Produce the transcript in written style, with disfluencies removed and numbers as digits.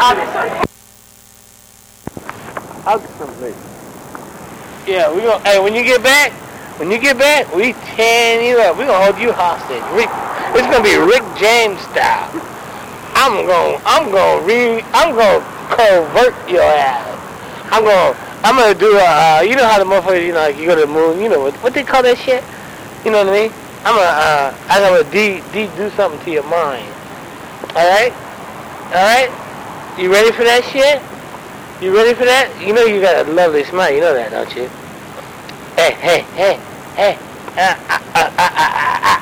Hug someplace. Yeah, we gonna. Hey, when you get back, we tearing you up. We gonna hold you hostage. It's gonna be Rick James style. I'm gonna convert your ass. I'm gonna do you know how the motherfuckers, you know, like you go to the moon, you know what they call that shit? You know what I mean? I'm gonna do something to your mind. Alright? Alright? You ready for that shit? You ready for that? You know you got a lovely smile, you know that, don't you? Hey.